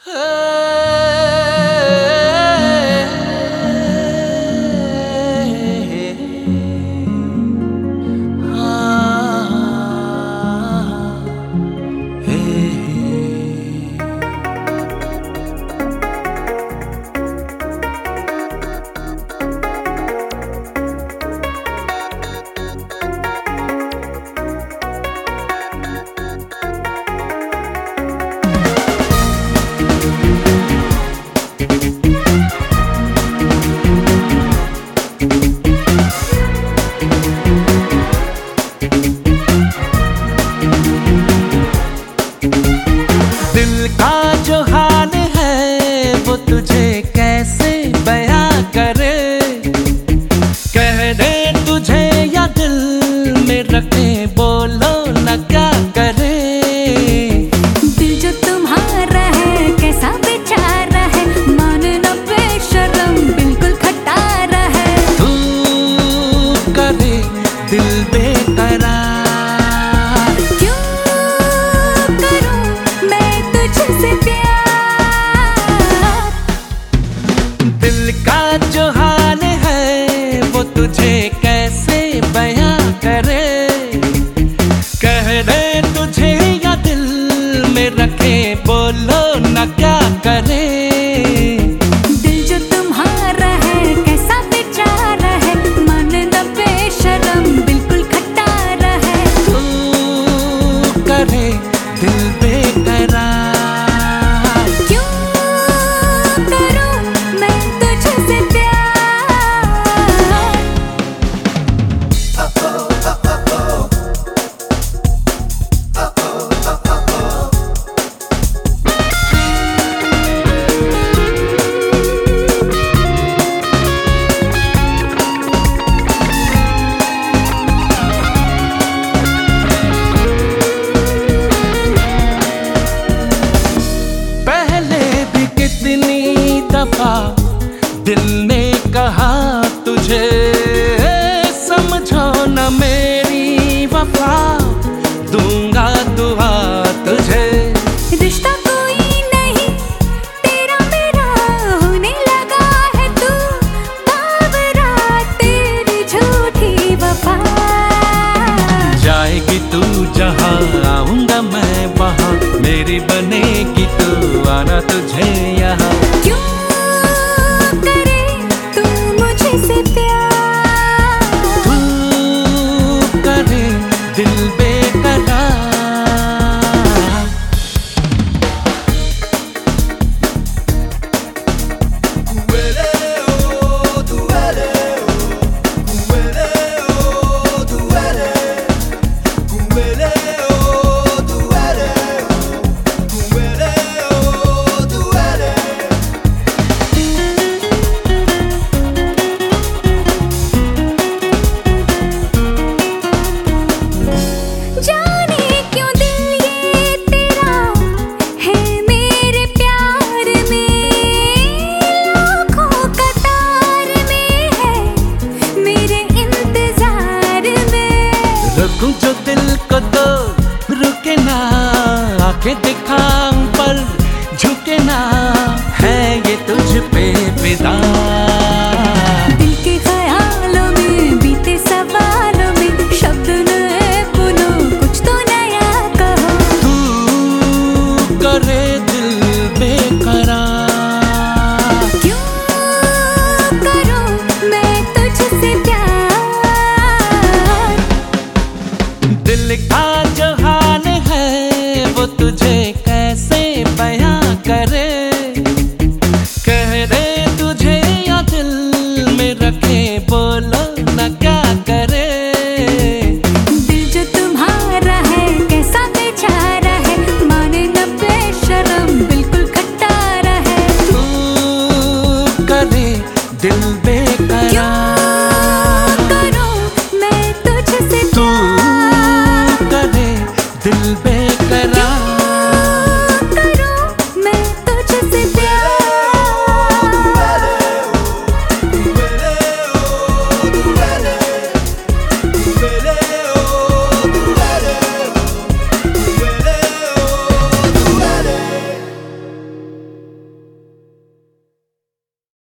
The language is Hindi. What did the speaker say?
दिल का जो हाल है वो तुझे कैसे बयां करे, कह दे तुझे या दिल में रखे, बोलो न क्या करे। दिल जो तुम्हारा है कैसा बेचारा है, मानना बेशर्म बिल्कुल खटारा है। तू करे दिल बेकरार, दिल का जो हाल है वो तुझे कैसे बयां करे, कह दे तुझे या दिल में रखे, बोलो न क्या करे। दिल जो तुम्हारा है कैसा बेचारा है, मानना बेशर्म बिल्कुल खटारा है। तू करे दिल बेकरार, दिल ने कहा तुझे समझो न मेरी वफा, दूंगा दुआ तुझे। रिश्ता कोई नहीं तेरा मेरा होने लगा है, तू बावरा तेरी झूठी वफा। जाएगी तू जहां